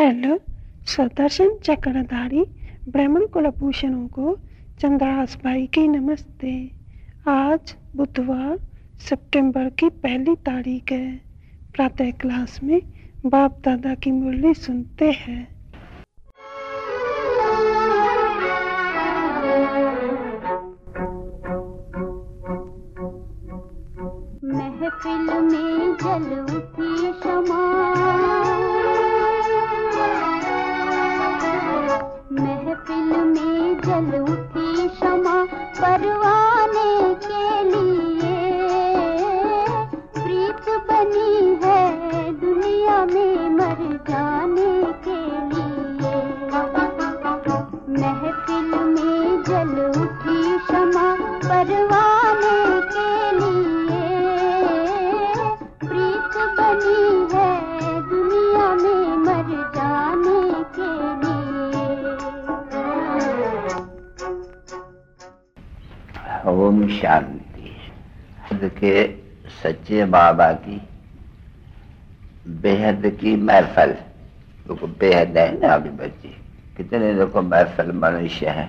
Hello Sudarshan चक्रधारी ब्राह्मण कुलभूषणों को चंद्रहास भाई की नमस्ते। आज बुधवार सितंबर की 1 तारीख है। प्रातः क्लास में बाप दादा की मुरली सुनते हैं। महफिल में जल उठी शमा, महफिल में जल उठी शमा, परवाने के लिए प्रीत बनी है दुनिया में मर जाने के लिए। महफिल में जल उठी शमा, परवाने के लिए प्रीत बनी है दुनिया में मर जाने के लिए। ओम शांति। खुद के सच्चे बाबा की बेहद की महफिल, देखो बेहद है ना। अभी बच्चे कितने देखो महफिल मनुष्य हैं,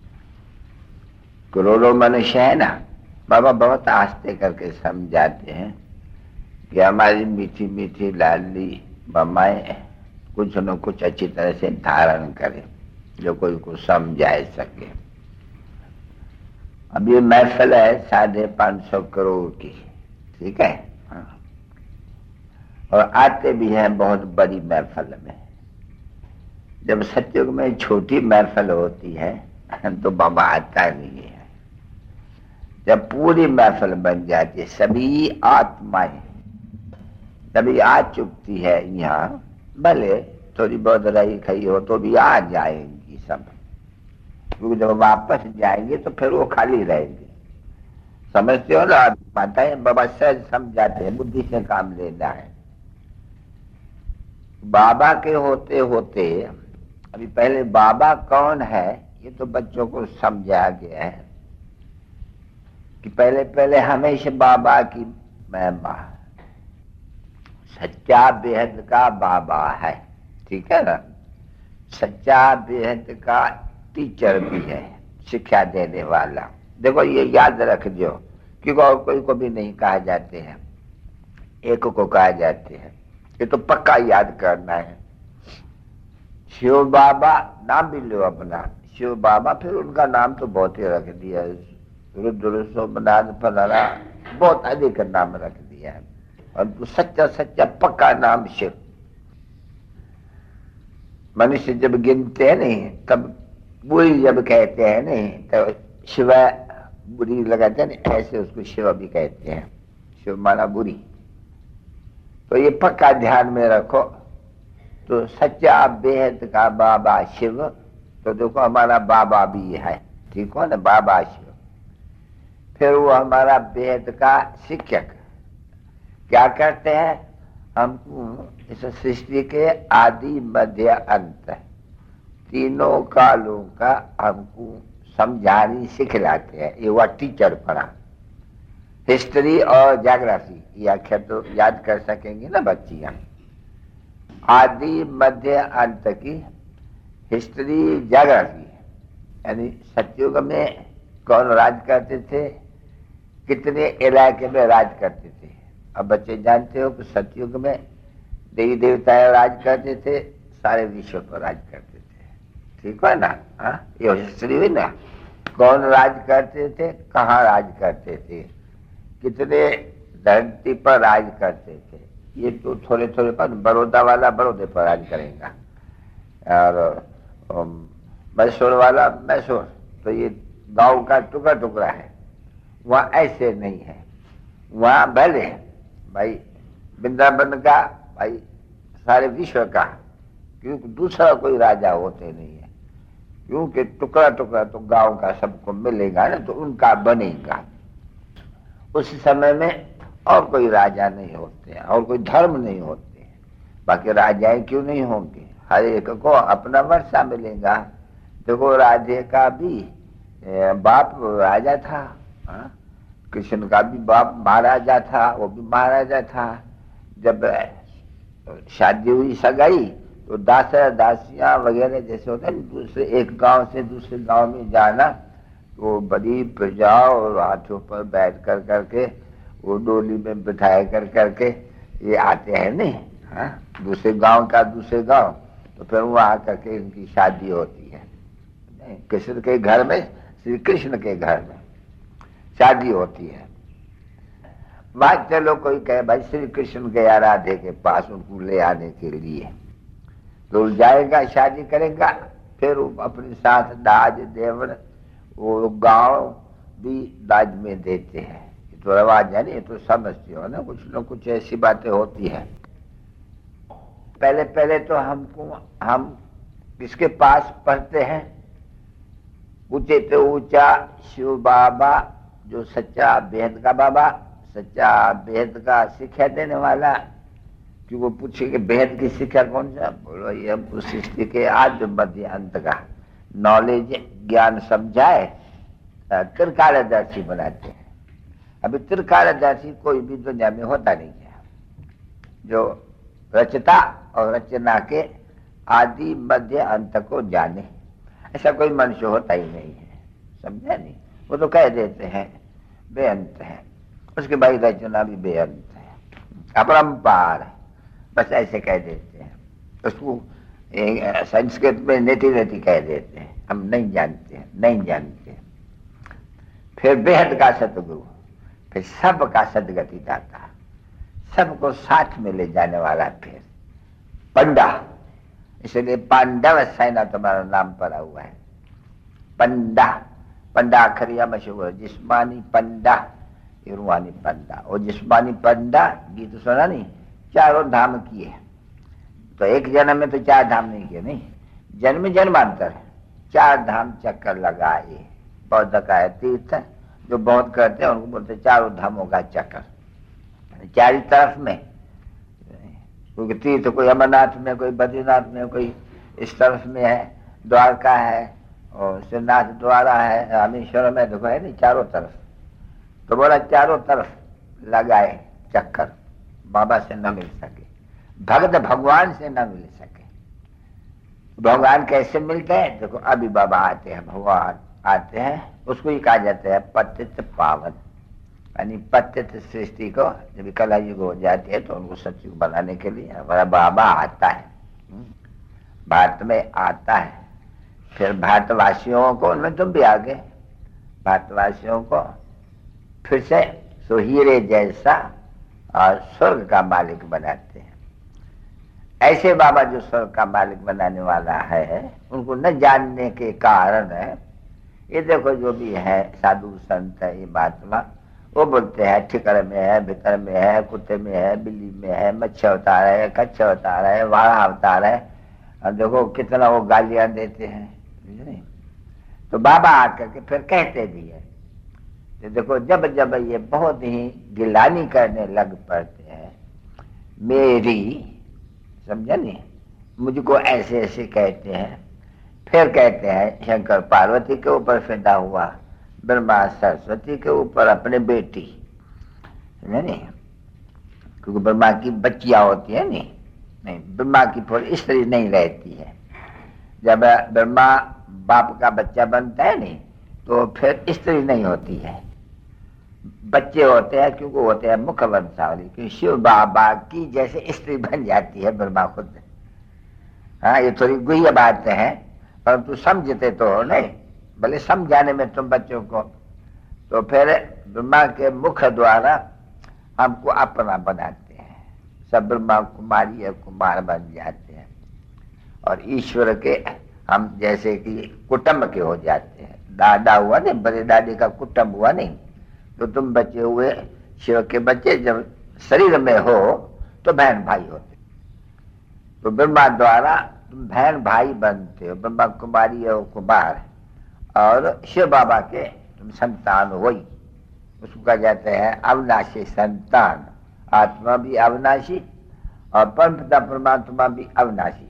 करोड़ों मनुष्य है ना। बाबा बहुत आस्ते करके समझाते हैं कि हमारी मीठी मीठी लाडली बम्माएं कुछ न कुछ अच्छी तरह से धारण करें जो कोई को समझा सके। अब ये महफिल है 550 करोड़ की, ठीक है। और आते भी हैं बहुत बड़ी महफिल में। जब सत्युग में छोटी महफिल होती है तो बाबा आता नहीं है। जब पूरी महफिल बन जाती है, सभी आत्माएं तभी आ चुकती है यहाँ, भले थोड़ी बहुत रही खई हो तो भी आ जाएंगी सब, क्योंकि जब वापस जाएंगे तो फिर वो खाली रहेंगे। समझते हो ना बातें? है बाबा सहज समझाते हैं, बुद्धि से काम लेना है। बाबा के होते होते अभी पहले बाबा कौन है ये तो बच्चों को समझा गया है कि पहले पहले हमेशा बाबा की महिमा, सच्चा बेहद का बाबा है, ठीक है ना। सच्चा बेहद का टीचर भी है, शिक्षा देने वाला। देखो ये याद रख दो, क्योंकि और कोई को भी नहीं कहा जाते हैं, एक को कहा जाते हैं। ये तो पक्का याद करना है। शिव बाबा नाम भी लो अपना, शिव बाबा, फिर उनका नाम तो बहुत ही रख दिया, रुद्र सोमनाथ फलाना, बहुत अधिक नाम रख दिया है। और तो सच्चा सच्चा पक्का नाम शिव। मनुष्य जब गिनते हैं नहीं, तब बुरी जब कहते हैं नहीं, तो शिव बुरी लगाते हैं नहीं, ऐसे उसको शिव भी कहते हैं। शिव माना बुरी। तो ये पक्का ध्यान में रखो। तो सच्चा बेहद का बाबा शिव, तो देखो हमारा बाबा भी है, ठीक हो ना, बाबा शिव। फिर वो हमारा बेहद का शिक्षक क्या करते हैं, हमको इस सृष्टि के आदि मध्य अंत तीनों कालों का हमको समझानी सिखलाते हैं। ये हुआ टीचर पढ़ा। हिस्ट्री और ज्योग्राफी ये आखिर तो याद कर सकेंगे ना बच्चियां। आदि मध्य अंत की हिस्ट्री ज्योग्राफी, यानी सतयुग में कौन राज करते थे, कितने इलाके में राज करते थे। अब बच्चे जानते हो कि सतयुग में देवी देवता राज करते थे, सारे विश्व पर राज करते थे, ठीक है ना। ये हिस्ट्री हुई ना, कौन राज करते थे, कहाँ राज करते थे, कितने धरती पर राज करते थे। ये तो थोड़े थोड़े पर बड़ौदा वाला बड़ौदे पर राज करेगा, और मैसूर वाला मैसूर, तो ये गांव का टुकड़ा टुकड़ा है। वहाँ ऐसे नहीं है। वहाँ भले भाई वृंदावन का, भाई सारे विश्व का, क्योंकि दूसरा कोई राजा होते नहीं है, क्योंकि टुकड़ा टुकड़ा तो गांव का सबको मिलेगा ना, तो उनका बनेगा। उस समय में और कोई राजा नहीं होते हैं, और कोई धर्म नहीं होते हैं। बाकी राजाएं क्यों नहीं होंगे, हर एक को अपना वर्षा मिलेगा। देखो राधे का भी बाप राजा था, कृष्ण का भी बाप महाराजा था, वो भी महाराजा था। जब शादी हुई सगाई तो दासा दासियां वगैरह जैसे होते हैं, दूसरे एक गांव से दूसरे गांव में जाना, तो बड़ी प्रजा और हाथों पर बैठ कर करके वो डोली में बिठाए कर करके ये आते हैं नहीं, हाँ, दूसरे गांव का दूसरे गांव, तो फिर वहां करके इनकी शादी होती है। कृष्ण के घर में, श्री कृष्ण के घर में शादी होती है। वहां चलो कोई कहे भाई श्री कृष्ण गया राधे के पास उनको ले आने के लिए, तो जाएगा, शादी करेगा, फिर वो अपने साथ दाज देवर वो गांव भी दाज में देते हैं। ये तो रवाज है, नहीं तो समझते हो ना, कुछ न कुछ ऐसी बातें होती है। पहले पहले तो हम किसके पास पढ़ते हैं? ऊंचे तो ऊंचा शिव बाबा, जो सच्चा बेहद का बाबा, सच्चा बेहद का शिक्षा देने वाला। कि वो पूछे कि बेहद की शिक्षा कौन सा? बोलो ये हमको सृष्टि के आद्य मध्य अंत का नॉलेज ज्ञान समझाए, त्रिकालदर्शी बनाते हैं। अभी त्रिकालदर्शी कोई भी दुनिया में होता नहीं है, जो रचता और रचना के आदि मध्य अंत को जाने, ऐसा कोई मनुष्य होता ही नहीं है, समझा नहीं? वो तो कह देते हैं बेअंत है, उसके बाद रचना भी बेअंत है, अपरंपार है, बस ऐसे कह देते हैं। उसको संस्कृत में नेति नेति कह देते हैं, हम नहीं जानते हैं, नहीं जानते। फिर बेहद का सतगुरु, फिर सबका सदगति दाता, सबको साथ में ले जाने वाला, फिर पंडा, इसलिए पांडव सेना तुम्हारा नाम पड़ा हुआ है। पंडा, पंडा खरिया मशहूर, जिस्मानी पंडा, रूहानी पंडा। और जिस्मानी पंडा गीत सुना नहीं, चारों धाम किए, तो एक जन्म में तो 4 धाम नहीं किए, नहीं, जन्म जन्मांतर 4 धाम चक्कर लगाए। बौद्ध का है तीर्थ, जो बौद्ध करते हैं उनको बोलते चारों धामों का चक्कर, चारी तरफ में, क्योंकि तीर्थ कोई अमरनाथ में, कोई बद्रीनाथ में, कोई इस तरफ में है, द्वारका है और श्रीनाथ द्वारा है, रामेश्वर में, देखो है नहीं, चारों तरफ। तो बोला चारों तरफ लगाए चक्कर, बाबा से न मिल सके, भक्त भगवान से न मिल सके। भगवान कैसे मिलते हैं? देखो अभी बाबा आते हैं, भगवान आते हैं, उसको ही कहा जाता है पतित पावन, यानी पतित सृष्टि को जब कला युग हो जाती है तो उनको सतयुग बनाने के लिए हमारा बाबा आता है, भारत में आता है। फिर भारतवासियों को, उनमें तुम भी आ गए, भारतवासियों को फिर से सुहीरे जैसा और स्वर्ग का मालिक बनाते हैं। ऐसे बाबा जो स्वर्ग का मालिक बनाने वाला है, उनको न जानने के कारण है, ये देखो जो भी है साधु संत है, ये महात्मा, वो बोलते हैं ठिकर में है, भीतर में है, कुत्ते में है, बिल्ली में है, मच्छर अवतार है, कच्छ अवतार है, वाड़ा अवतार है, और देखो कितना वो गालियां देते हैं। तो बाबा आकर के फिर कहते भी है, तो देखो जब जब ये बहुत ही गिलानी करने लग पड़ते हैं मेरी, समझा नहीं, मुझको ऐसे ऐसे कहते हैं, फिर कहते हैं शंकर पार्वती के ऊपर फिदा हुआ, ब्रह्मा सरस्वती के ऊपर अपने बेटी, समझा नहीं, क्योंकि ब्रह्मा की बच्चियां होती है, नहीं ब्रह्मा की फिर स्त्री नहीं रहती है। जब ब्रह्मा बाप का बच्चा बनता है नहीं, तो फिर स्त्री नहीं होती है, बच्चे होते हैं, क्योंकि होते हैं मुख वंशावली, क्योंकि शिव बाबा की जैसे स्त्री बन जाती है ब्रह्मा खुद। हाँ, ये थोड़ी गुह्य बात है, परंतु समझते तो हो नहीं, भले समझाने में तुम बच्चों को। तो फिर ब्रह्मा के मुख द्वारा हमको अपना बनाते हैं, सब ब्रह्मा कुमारी या कुमार बन जाते हैं, और ईश्वर के हम जैसे कि कुटुंब के हो जाते हैं। दादा हुआ नहीं, बड़े दादी का कुटुंब हुआ नहीं, तो तुम बच्चे हुए शिव के बच्चे, जब शरीर में हो तो बहन भाई होते, तो ब्रह्मा द्वारा तुम बहन भाई बनते हो, ब्रह्मा कुमारी और कुमार, और शिव बाबा के तुम संतान हो, उसको कहा जाता है अविनाशी संतान। आत्मा भी अविनाशी और परमपिता परमात्मा भी अविनाशी,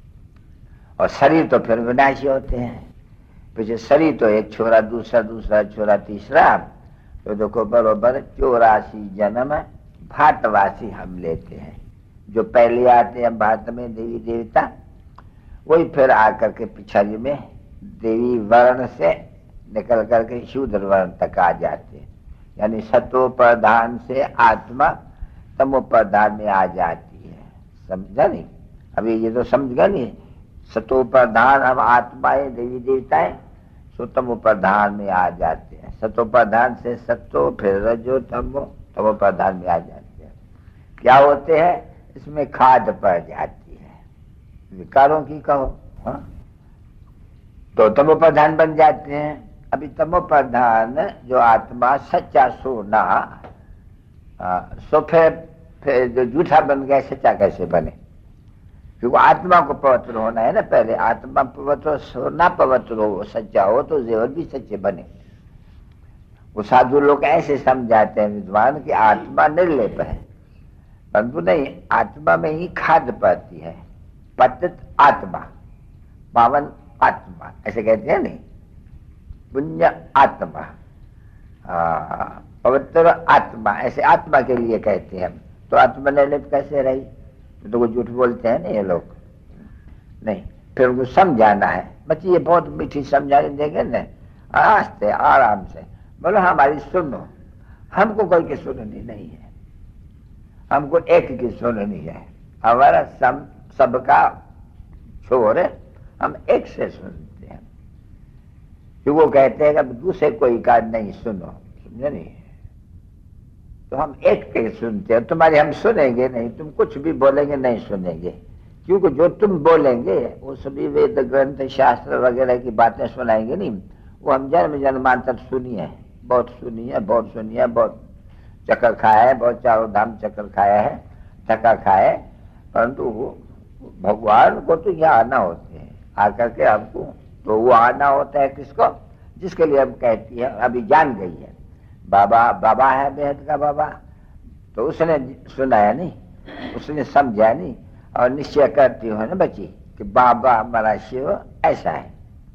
और शरीर तो फिर विनाशी होते हैं। पीछे शरीर तो एक छोरा, दूसरा दूसरा छोरा, तीसरा, तो देखो बरोबर 84 जन्म भारतवासी हम लेते हैं, जो पहले आते हैं भारत में देवी देवता, वही फिर आकर के पिछाड़ी में देवी वर्ण से निकल करके शूद्र वर्ण तक आ जाते हैं। यानी सत्व प्रधान से आत्मा तमो प्रधान में आ जाती है। समझा नहीं? अभी ये तो समझ गया नहीं। सत्व प्रधान हम आत्माएं देवी देवताएं, सो तमो प्रधान में आ जाते हैं। सत्व प्रधान से सत्व, फिर रजो तमो, तमो प्रधान में आ जाते हैं। क्या होते हैं? इसमें खाद पड़ जाती है, विकारों की कहो, हाँ? तो तमो प्रधान बन जाते हैं। अभी तमो प्रधान जो आत्मा सच्चा सोना, सो फिर जो झूठा बन गया सच्चा कैसे बने? क्योंकि आत्मा को पवित्र होना है ना। पहले आत्मा पवित्र, सोना पवित्र हो, सच्चा हो, तो जेवर भी सच्चे बने। वो साधु लोग ऐसे समझाते हैं विद्वान कि आत्मा निर्लेप है, परंतु नहीं, आत्मा में ही खाद पड़ती है। पतित आत्मा, पावन आत्मा, ऐसे कहते हैं नहीं, पुण्य आत्मा, पवित्र आत्मा, ऐसे आत्मा के लिए कहते हैं। तो आत्मा निर्लिप्त कैसे रही? तो वो झूठ बोलते हैं ना ये लोग। नहीं, फिर उनको समझाना है। बच्चे ये बहुत मीठी समझाने देंगे ना, आस्ते आराम से बोलो हमारी सुनो, हमको कोई की सुननी नहीं है, हमको एक की सुननी है। हमारा सबका छोर है, हम एक से सुनते हैं। कि वो कहते हैं कि दूसरे कोई का नहीं सुनो, समझे नहीं? तो हम एक के सुनते हैं। तुम्हारे हम सुनेंगे नहीं, तुम कुछ भी बोलेंगे नहीं सुनेंगे, क्योंकि जो तुम बोलेंगे वो सभी वेद ग्रंथ शास्त्र वगैरह की बातें सुनाएंगे नहीं। वो हम जन्म जन्मांतर सुनी है, बहुत सुनी है, बहुत सुनी है, बहुत चक्कर खाया है, बहुत चारों धाम चक्कर खाया है, थका खाया है, परंतु भगवान को तो यहाँ आना होते हैं, आकर के हमको तो वो आना होता है। किसको? जिसके लिए हम कहती है अभी जान गई है। बाबा, बाबा है बेहद का बाबा, तो उसने सुनाया नहीं, उसने समझा नहीं, और निश्चय करती हो ना बच्ची कि बाबा हमारा शिव ऐसा है।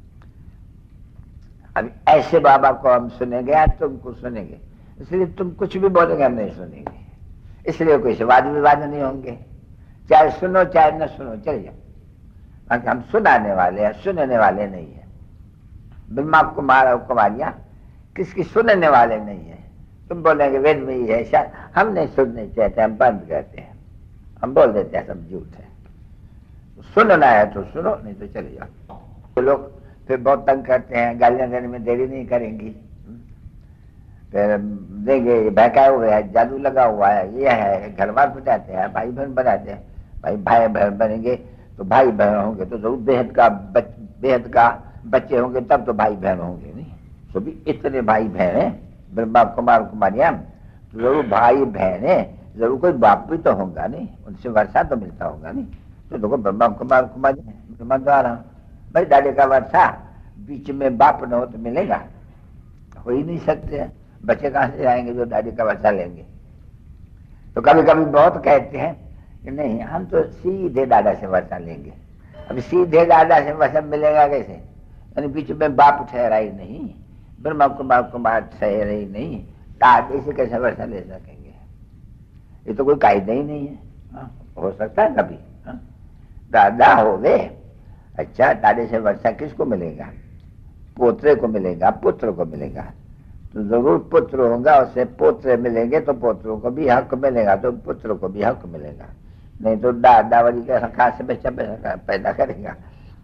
अभी ऐसे बाबा को हम सुनेंगे या तुमको सुनेंगे, इसलिए तुम कुछ भी बोलेंगे हम नहीं सुनेंगे, इसलिए कोई से वाद विवाद नहीं होंगे। चाहे सुनो चाहे न सुनो, चले जाओ। बाकी हम सुनाने वाले हैं, सुनने वाले नहीं है। ब्रह्मा कुमार और कुमारियां किसकी सुनने वाले नहीं है। तुम बोलेंगे वेद में ही है, शायद हम नहीं सुनने चाहते, हम बंद करते हैं, हम बोल देते हैं सब झूठ है। सुनना है तो सुनो, नहीं तो चले जाओ। तो लोग फिर बहुत तंग करते हैं, गालियां देने में देरी नहीं करेंगी, फिर देंगे बहकाए हुए है, जादू लगा हुआ है, ये है, घर बार बनाते हैं, भाई बहन बनाते हैं। भाई भाई बहन बनेंगे तो भाई बहन होंगे तो जरूर बेहद का बच्चे होंगे, तब तो भाई बहन होंगे नहीं। तो भी इतने भाई बहन है ब्रह्मा कुमार कुमारियां, तो जरूर भाई बहन है, जरूर कोई बाप भी तो होगा नहीं, उनसे वर्षा तो मिलता होगा नहीं। तो देखो ब्रह्मा कुमार कुमारियां ब्रह्मा द्वारा, भाई दादे का वर्षा बीच में बाप न हो तो मिलेगा? हो ही नहीं सकते। बच्चे कहाँ से आएंगे जो दादी का वर्षा लेंगे? तो कभी कभी बहुत कहते हैं कि नहीं हम तो सीधे दादा से वर्षा लेंगे। अब सीधे दादा से वर्षा मिलेगा कैसे? यानी बीच में बाप ठहरा ही नहीं, ब्रह्मा कुमार कुमार ठहरा ही नहीं, दादे से कैसे वर्षा ले सकेंगे? ये तो कोई कायदा ही नहीं है। हो सकता है कभी दादा हो गए, अच्छा दादे से वर्षा किसको मिलेगा? पोत्रे को मिलेगा, पुत्र को मिलेगा। तो जरूर पुत्र होगा, उससे पोत्र मिलेंगे तो पोत्रों को भी हक मिलेगा, तो पुत्र को भी हक मिलेगा। नहीं तो दादावरी के कहाँ से बच्चा पैदा करेगा?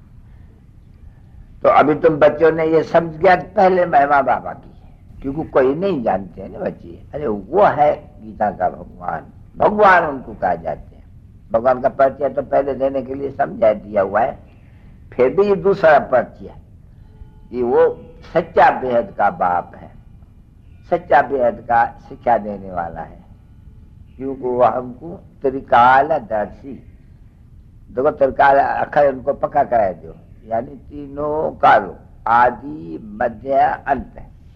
तो अभी तुम बच्चों ने ये समझ गया पहले महिमा बाबा की, क्योंकि कोई नहीं जानते हैं ना बच्चे। अरे वो है गीता का भगवान, भगवान उनको कहा जाते हैं। भगवान का परिचय तो पहले देने के लिए समझा दिया हुआ है, फिर भी ये दूसरा परिचय कि वो सच्चा बेहद का बाप है, सच्चा बेहद का शिक्षा देने वाला है, क्योंकि वो हमको त्रिकालदर्शी, देखो त्रिकाल अखर उनको पक्का करा दो, यानी तीनों कालों, आदि मध्य अंत।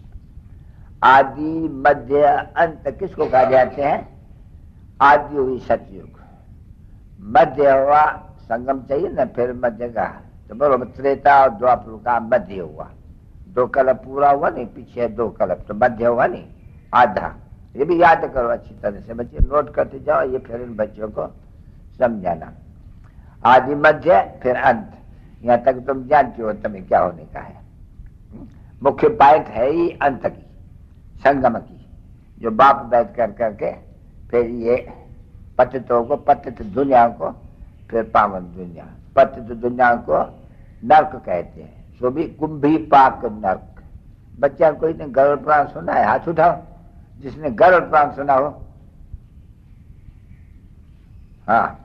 आदि मध्य अंत किसको कहा जाते हैं? आदि हुई सतयुग, मध्य हुआ संगम चाहिए ना, फिर मध्य का, तो बरोबर त्रेता और द्वापर का मध्य हुआ। 2 कल्प पूरा हुआ नहीं, पीछे 2 कल्प, तो मध्य हुआ नहीं, आधा। ये भी याद करो अच्छी तरह से बच्चे, नोट करते जाओ, ये फिर इन बच्चों को समझाना। आदि मध्य फिर अंत, यहाँ तक तुम जानते हो तुम्हें क्या होने का है। मुख्य पॉइंट है ही अंत की, संगम की, जो बाप बैठ कर करके फिर ये पतितों को, पतित दुनिया को, फिर पावन दुनिया। पतित दुनिया को नरक कहते हैं, सो भी कुंभी पाक नरक। बच्चा कोई ने गरुड़ पुराण सुना है? हाथ उठाओ जिसने गरुड़ पुराण सुना हो। हाँ,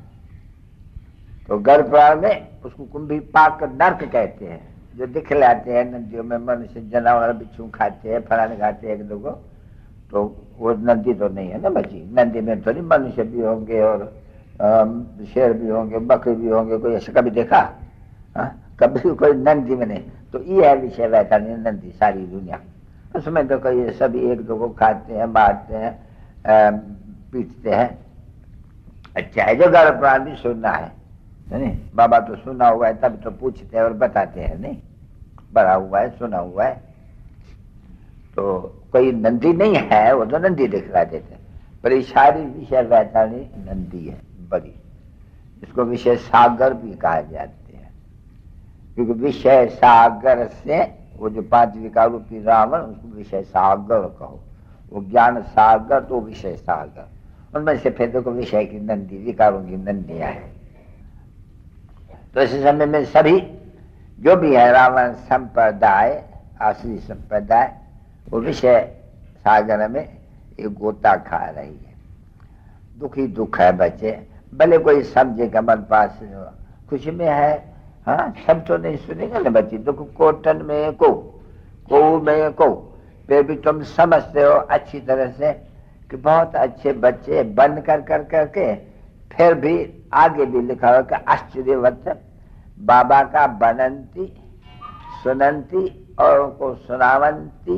तो गरुड़ पुराण में उसको कुंभी पाक नरक कहते हैं, जो दिखलाते हैं नदियों में मनुष्य जानवर बिच्छू खाते हैं, फलाने खाते हैं एक दो को। तो वो नदी तो नहीं है ना बची, नदी में तो नहीं मनुष्य भी होंगे और शेर भी होंगे, बकरी भी होंगे। कोई ऐसा कभी देखा? कभी कोई नदी में नहीं। तो ये है विषय वैसा नहीं, नदी सारी दुनिया। उसमें तो कोई सभी एक दो को खाते हैं, मारते हैं, पीटते हैं। अच्छा है, जो गरुड़ पुराण भी सुनना है नहीं? बाबा तो सुना हुआ है तब तो पूछते हैं और बताते हैं, नहीं पढ़ा हुआ है, सुना हुआ है। तो कोई नंदी नहीं है, वो तो नंदी दिखला देते हैं, पर ये सारी विषय वैतानी नंदी है बड़ी। इसको विषय सागर भी कहा जाते हैं, क्योंकि विषय सागर से वो जो 5 विकार रूपी रावण, उसको विषय सागर कहो। वो ज्ञान सागर तो विषय सागर, उनमें से फिर देखो विषय की नंदी, विकारों की नंदियां है। तो इस समय में सभी जो भी है रावण संप्रदाय, आसुरी संप्रदाय, वो विषय सागर में एक गोता खा रही है। दुखी दुख है बच्चे, भले कोई समझे का मन पास खुशी में है। हाँ, सब तो नहीं सुनेगा ना बच्चे। दुख कोटन में को में को, फिर भी तुम समझते हो अच्छी तरह से कि बहुत अच्छे बच्चे बन कर करके फिर भी आगे भी लिखा हो कि आश्चर्यवत बाबा का बनंती सुनंती और को सुनावंती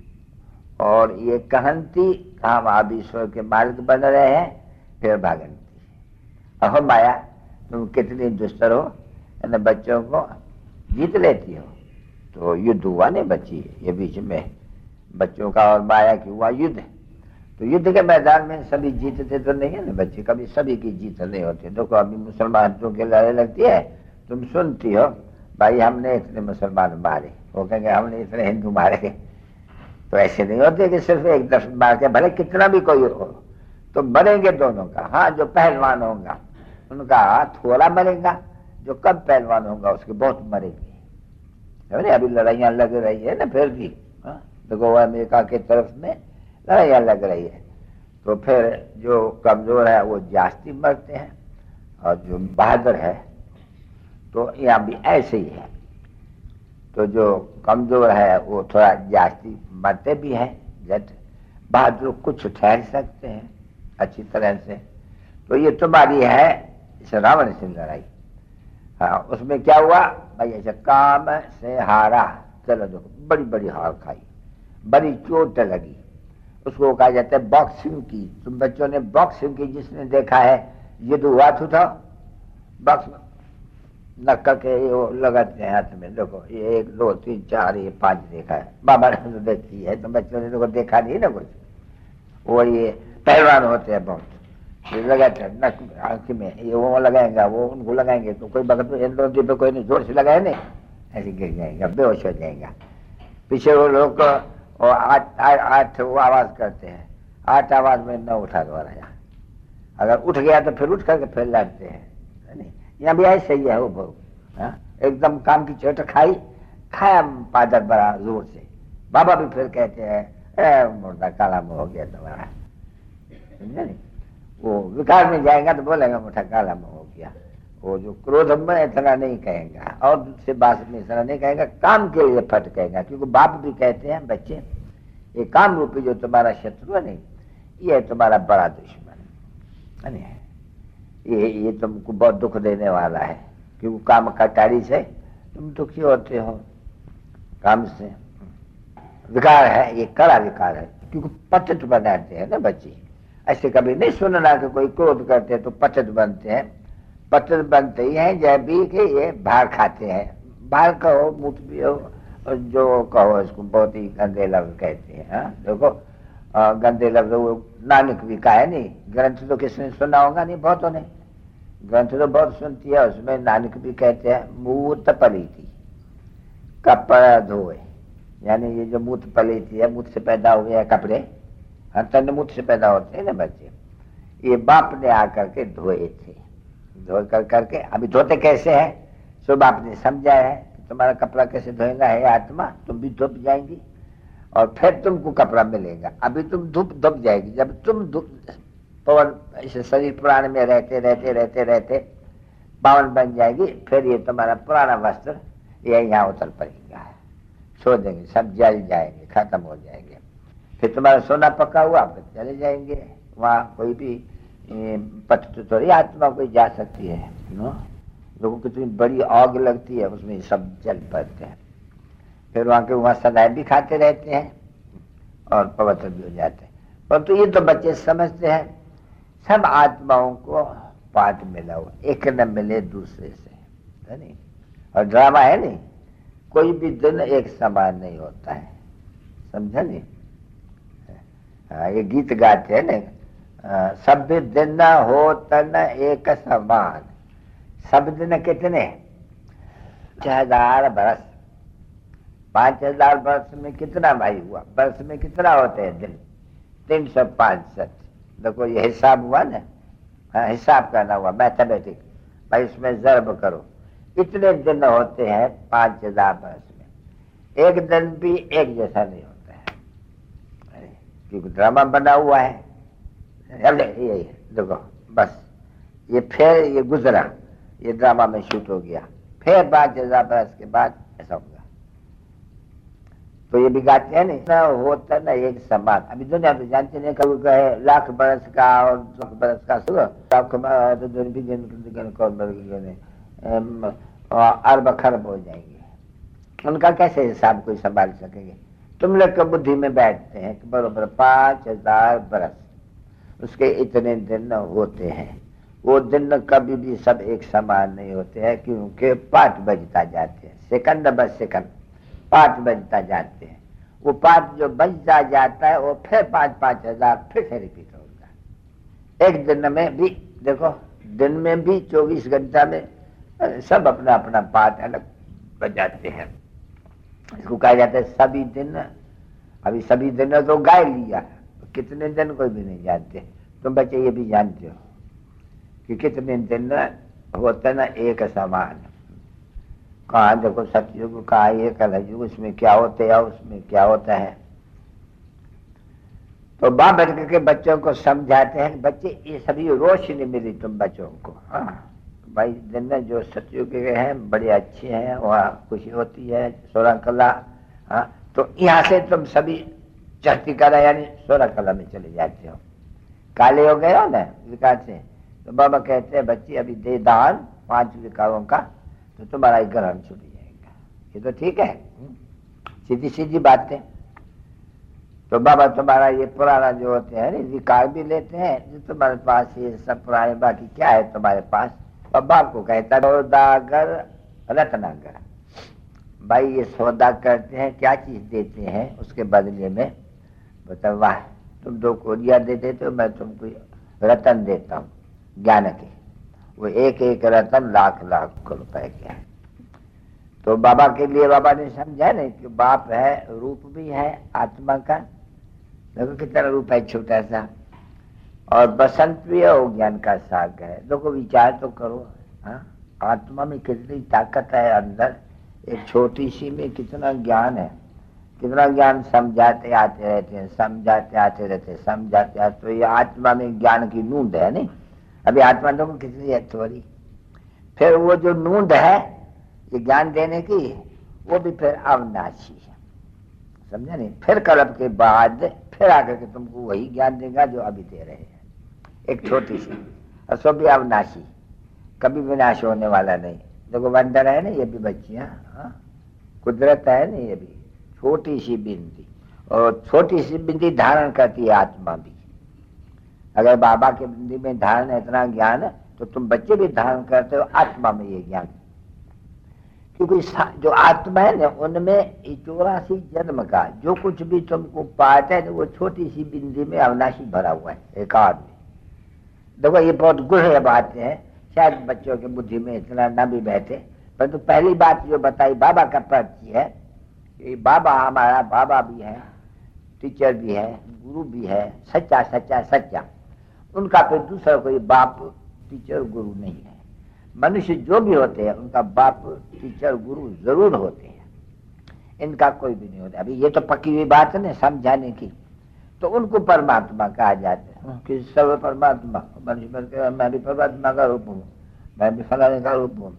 और ये कहंती, हम आप ईश्वर के मार्ग बन रहे हैं, फिर भागंती। अहो माया, तुम कितनी दुष्टर हो, इन बच्चों को जीत लेती हो। तो युद्ध हुआ नहीं बच्ची, ये बीच में बच्चों का और माया की हुआ युद्ध। तो युद्ध के मैदान में सभी जीतते तो नहीं है ना बच्चे, कभी सभी की जीत नहीं होती। देखो अभी मुसलमानों के लड़ाई लगती है, तुम सुनती हो भाई हमने इतने मुसलमान मारे, वो कहेंगे हमने इतने हिंदू मारे। तो ऐसे नहीं होते कि सिर्फ एक 10 मार के, भले कितना भी कोई हो, तो मरेंगे दोनों का। हाँ, जो पहलवान होगा उनका थोड़ा मरेगा, जो कम पहलवान होगा उसके बहुत मरेगी। अभी लड़ाइयाँ लग रही है ना फिर भी। देखो अमेरिका की तरफ में लड़ाइयाँ लग रही है, तो फिर जो कमजोर है वो जास्ती मरते हैं, और जो बहादुर है, तो यहाँ भी ऐसे ही है। तो जो कमजोर है वो थोड़ा जास्ती मरते भी हैं, जट बहादुर कुछ ठहर सकते हैं अच्छी तरह से। तो ये तुम्हारी है इस रावण से लड़ाई। हाँ, उसमें क्या हुआ भाई, ऐसे काम से हारा। चलो देखो, बड़ी बड़ी हार खाई, बड़ी चोट लगी। उसको कहा जाता है बॉक्सिंग की। तुम बच्चों ने बॉक्सिंग की, जिसने देखा है, युद्ध हुआ था बॉक्स नक्का के वो लगाते हैं हाथ में। देखो ये 1 2 3 4 ये 5 देखा है, बाबा ने तो देखी है, तो बच्चों ने तो देखा नहीं ना कुछ। वो ये पहलवान होते हैं बहुत, ये लगाते हैं नक आँख में, ये वो लगाएंगा, वो उनको लगाएंगे। तो कोई वक्त इंद्रोदी पे कोई ने जोर से लगाया नहीं, ऐसे गिर जाएगा, बेहोश हो जाएगा। पीछे वो लोग 8 वो आवाज करते हैं, 8 आवाज में न उठा दो रहा। अगर उठ गया तो फिर उठ करके फिर लड़ते हैं। यहाँ भी ऐसे ही है वो बहु, एकदम काम की चोट खाया पादर बड़ा जोर से। बाबा भी फिर कहते हैं मुर्दा काला मुंह हो गया तुम्हारा, समझे नहीं? वो विकार में जाएगा तो बोलेगा मोटा काला मुंह हो गया। वो जो क्रोध में इतना नहीं कहेगा, और दूसरे बात में इतना नहीं कहेगा, काम के लिए फट कहेगा। क्योंकि बाप भी कहते हैं बच्चे, ये काम रूपी जो तुम्हारा शत्रु है नहीं, ये तुम्हारा बड़ा दुश्मन है। ये तुमको बहुत दुख देने वाला है, क्योंकि काम कटारी से तुम दुखी होते हो, काम से विकार है, ये कड़ा विकार है। क्योंकि पतित बनाते हैं ना बच्चे। ऐसे कभी नहीं सुनना कि कोई क्रोध करते हैं तो पतित बनते हैं। पतित बनते ही हैं जब भी कि ये बाहर खाते हैं। बाहर कहो, मुठ भी हो, और जो कहो, इसको बहुत ही गंदे लफ्ज कहते हैं। हाँ देखो, गंदे लफ्ज वो नानक भी कहा है नहीं, ग्रंथ तो किसने सुना होगा नहीं, बहुतों ने। ग्रंथ तो बहुत सुनती है, उसमें नानक भी कहते हैं मूत पलीती, कपड़ा धोए, यानी ये जो मूत पलीती है, मूत से पैदा हुए हैं कपड़े, हर तन मूत से पैदा होते हैं ना बच्चे, ये बाप ने आकर के धोए थे, धो कर करके अभी धोते कैसे हैं, सो बाप ने समझाया है कि तुम्हारा कपड़ा कैसे धोएगा है आत्मा, तुम भी धुप जाएंगी और फिर तुमको कपड़ा मिलेगा। अभी तुम धुप जाएगी, जब तुम पवन इस शरीर पुराण में रहते रहते रहते रहते पावन बन जाएगी, फिर ये तुम्हारा पुराना वस्त्र ये यहाँ उतर पड़ेगा, सो देंगे, सब जल जाएंगे, खत्म हो जाएंगे, फिर तुम्हारा सोना पका हुआ, फिर चले जाएंगे वहाँ। कोई भी पट तो थोड़ी आत्मा कोई जा सकती है, लोगों की कितनी बड़ी आग लगती है, उसमें सब जल पड़ते हैं, फिर वहाँ के वहाँ सदाएं भी खाते रहते हैं और पवित्र भी हो जाते हैं। परंतु ये तो बच्चे समझते हैं सब आत्माओं को पाठ मिला हुआ, एक न मिले दूसरे से, है नहीं। और ड्रामा है नहीं, कोई भी दिन एक समान नहीं होता है, समझा नहीं। हाँ, ये गीत गाते हैं ना, सब दिन हो तन एक समान, सब दिन कितने 5000 बरस, 5000 वर्ष में कितना भाई हुआ, वर्ष में कितना होते हैं दिन, 365। देखो ये हिसाब हुआ ना, हाँ हिसाब करना हुआ, मैथमेटिक्स भाई, इसमें जर्ब करो, इतने दिन होते हैं 5000 वर्ष में, एक दिन भी एक जैसा नहीं होता है, क्योंकि ड्रामा बना हुआ है। ये देखो बस ये फिर ये गुजरा, ये ड्रामा में शूट हो गया, फिर 5000 वर्ष के बाद ऐसा होगा। तो ये भी गाते हैं ना, होता ना एक समान। अभी दुनिया तो जानते नहीं, कभी कहे लाख बरस का और 100 बरस का, अरब खरब हो जाएंगे, उनका कैसे हिसाब कोई संभाल सकेंगे। तुम लोग के बुद्धि में बैठते हैं कि बरोबर 5000 बरस, उसके इतने दिन होते हैं, वो दिन कभी भी सब एक समान नहीं होते हैं, क्योंकि पाठ बजता जाते हैं, सेकंड ब सेकंड पाठ बजता जाते हैं। वो पाठ जो बजता जाता है वो फिर 5-5 फिर से रिपीट होगा। एक दिन में भी देखो, दिन में भी 24 घंटा में सब अपना अपना पाठ अलग बजाते हैं। इसको कहा जाता है सभी दिन। अभी सभी दिन तो गाय लिया, कितने दिन कोई भी नहीं जानते, तुम बच्चे ये भी जानते हो कि कितने दिन होते ना एक समान। कहाँ देखो सतयुग, कहाँ ये कलयुग, उसमें क्या होते है, उसमें क्या होता है। तो बाप बैठ के बच्चों को समझाते हैं, बच्चे ये सभी रोशनी मिली तुम बच्चों को। हाँ भाई दिन जो सतयुग के हैं बड़े अच्छे हैं, वहाँ खुशी होती है, 16 कला। हाँ तो यहाँ से तुम सभी चढ़ती कला यानी 16 कला में चले जाते हो, काले हो गए हो ना विकार से। तो बाबा कहते हैं बच्चे अभी दे दान 5 विकारों का, तो तुम्हारा एक ग्रहण छूट जाएगा। ये तो ठीक है, सीधी सीधी बातें। तो बाबा तुम्हारा ये पुराना जो होते हैं विकार भी लेते हैं, जो तुम्हारे पास ये सब पुराने, बाकी क्या है तुम्हारे पास। और बाप को कहता है सौदागर रत्नागर, भाई ये सौदा करते हैं, क्या चीज देते हैं उसके बदले में, बताओ। वाह तुम 2 कोरिया दे देते हो, मैं तुमको रतन देता हूँ ज्ञान के, वो एक रतन लाख रुपए के है। तो बाबा के लिए बाबा ने समझा नहीं कि बाप है, रूप भी है आत्मा का, देखो कितना रूप है छोटा सा, और बसंत भी है, वो ज्ञान का सागर है। देखो विचार तो करो, हाँ आत्मा में कितनी ताकत है अंदर, एक छोटी सी में कितना ज्ञान है, कितना ज्ञान समझाते आते रहते हैं, समझाते आते रहते हैं, समझाते आते। तो ये आत्मा में ज्ञान की नूंद है नहीं, अभी आत्मा तो कितनी है थोड़ी, फिर वो जो नूंद है ये ज्ञान देने की, वो भी फिर अविनाशी है, समझा नहीं। फिर कल्प के बाद फिर आकर के तुमको वही ज्ञान देगा जो अभी दे रहे हैं, एक छोटी सी, और सब भी अविनाशी, कभी विनाश होने वाला नहीं। देखो वंडर है ना ये भी बच्चियां, कुदरत है ना ये भी, छोटी सी बिंदी, और छोटी सी बिंदी धारण करती है आत्मा भी। अगर बाबा के बिंदी में धारण है इतना ज्ञान, तो तुम बच्चे भी धारण करते हो आत्मा में ये ज्ञान, क्योंकि जो आत्मा है ना उनमें 84 जन्म का जो कुछ भी तुमको पाठ है, वो छोटी सी बिंदी में अविनाशी भरा हुआ है एक आदमी। देखो ये बहुत गुढ़ बातें हैं, शायद बच्चों की बुद्धि में इतना न भी बैठे, परंतु पहली बात जो बताई बाबा का परिचय है, कि बाबा हमारा बाबा भी है, टीचर भी है, गुरु भी है, सच्चा सच्चा सच्चा। उनका फिर दूसरा कोई बाप टीचर गुरु नहीं है। मनुष्य जो भी होते हैं उनका बाप टीचर गुरु जरूर होते हैं, इनका कोई भी नहीं होता। अभी ये तो पक्की हुई बात है ना समझाने की। तो उनको परमात्मा कहा जाता है कि सर्व परमात्मा, मनुष्य मैं भी परमात्मा का रूप हूँ, मैं भी फलाने का रूप हूँ।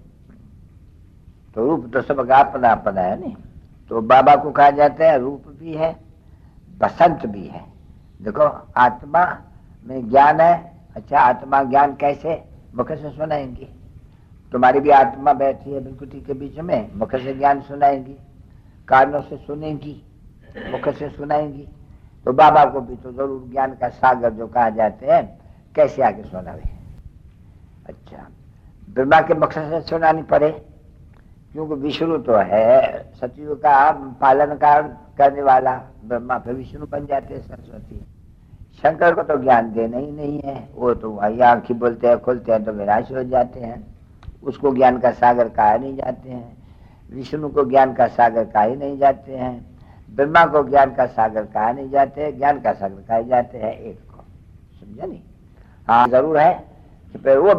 तो रूप तो सबका अपना अपना है नहीं। तो बाबा को कहा जाता है रूप भी है, बसंत भी है। देखो आत्मा में ज्ञान है। अच्छा, आत्मा ज्ञान कैसे? मुख से सुनाएंगी। तुम्हारी भी आत्मा बैठी है बिल्कुटी के बीच में, मुख से ज्ञान सुनाएंगी, कानों से सुनेंगी, मुख से सुनाएंगी। तो बाबा को भी तो जरूर ज्ञान का सागर जो कहा जाते हैं, कैसे आगे सुनावे? अच्छा, ब्रह्मा के मुख से सुनानी पड़े, क्योंकि विष्णु तो है सचिव का पालन करने वाला, ब्रह्मा फिर विष्णु बन जाते हैं सरस्वती। शंकर को तो ज्ञान देना ही नहीं है, वो तो वही आंखें बोलते हैं खोलते हैं तो विनाश हो जाते हैं, उसको ज्ञान का सागर कहा नहीं जाते हैं। विष्णु को ज्ञान का सागर कहा नहीं जाते हैं, ब्रह्मा को ज्ञान का सागर कहा नहीं जाते, ज्ञान का सागर कहे जाते हैं एक को। समझा नहीं? हाँ, जरूर है कि फिर वो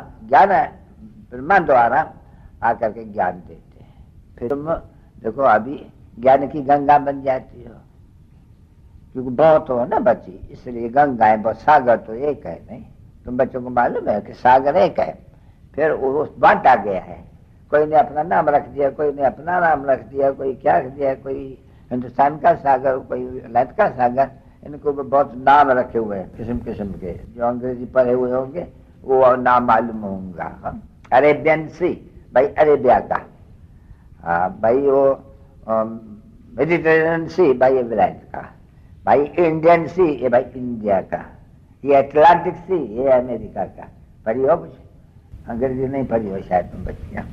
ब्रह्मा द्वारा आकर के ज्ञान देते हैं। फिर तुम देखो अभी ज्ञान की गंगा बन जाती हो, क्योंकि बहुत हो ना बच्ची, इसलिए गंगाएं बहुत, सागर तो एक है नहीं। तुम बच्चों को मालूम है कि सागर एक है, फिर वो बांटा गया है। कोई ने अपना नाम रख दिया, कोई ने अपना नाम रख दिया, कोई क्या रख दिया, कोई हिंदुस्तान का सागर, कोई लैत का सागर। इनको बहुत नाम रखे हुए हैं किस्म किस्म के, जो अंग्रेजी पढ़े हुए होंगे वो नाम मालूम होगा। अरेबियन सी भाई अरेबिया का, भाई वो मेडिटेरेनियन सी भाई वेलाइट का, भाई इंडियन सी ये भाई इंडिया का, ये अटलांटिक सी ये अमेरिका का। पढ़ी हो कुछ? अंग्रेजी नहीं पढ़ी हो शायद तुम बच्चियाँ।